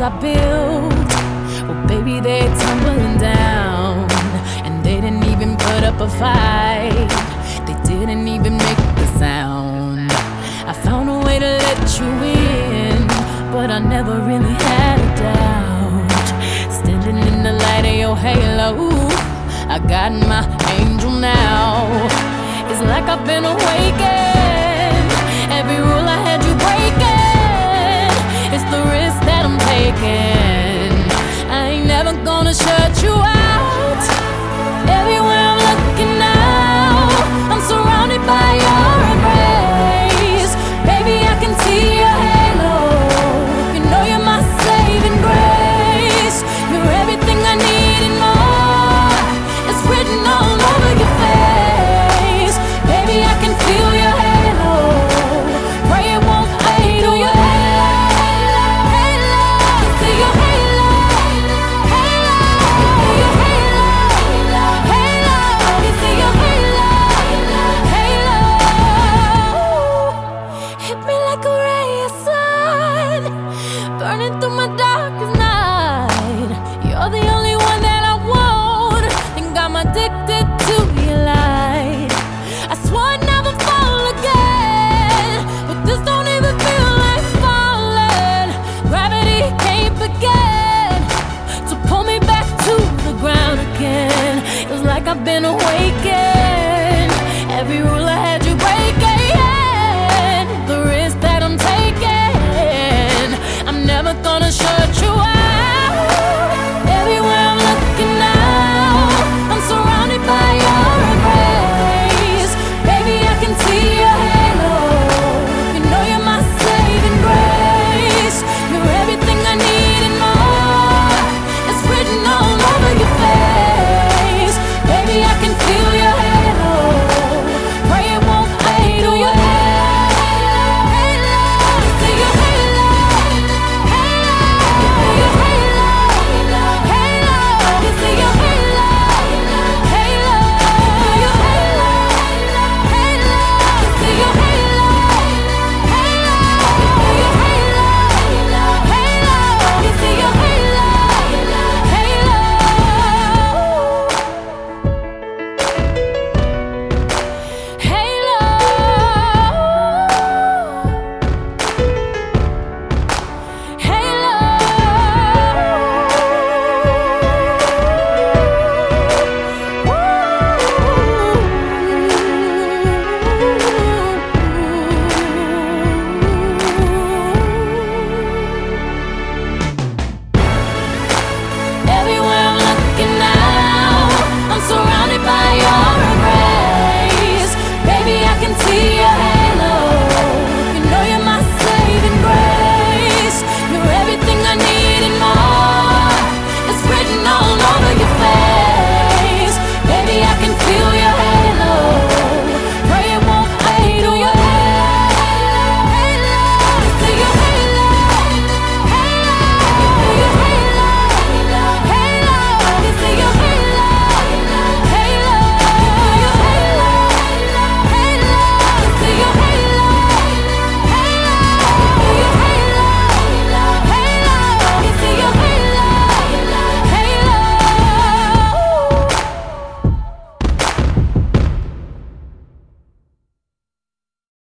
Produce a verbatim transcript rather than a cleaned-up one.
I built, well, baby, they're tumbling down. And they didn't even put up a fight. They didn't even make the sound. I found a way to let you in, but I never really had a doubt. Standing in the light of your halo, I got my angel now. It's like I've been awakened. Every rule I had you breaking. It's the risk that I'm taking. I ain't never gonna shut you out. Everywhere I'm looking now, I'm surrounded by your embrace. Baby, I can see your halo. You know you're my saving grace. You're everything I need and more. It's written all over your face. Baby, I can feel your halo. Pray it won't fade. Oh, your halo, halo, halo. See your halo, halo, your halo, halo. You see your halo, halo. Hit me like a ray of sun, burning through my darkest night. You're the only one that I want. Think I'm addicted to your light. I swore I'd never fall again, but this don't even feel like falling. Gravity can't begin to pull me back to the ground again. It's like I've been awakened.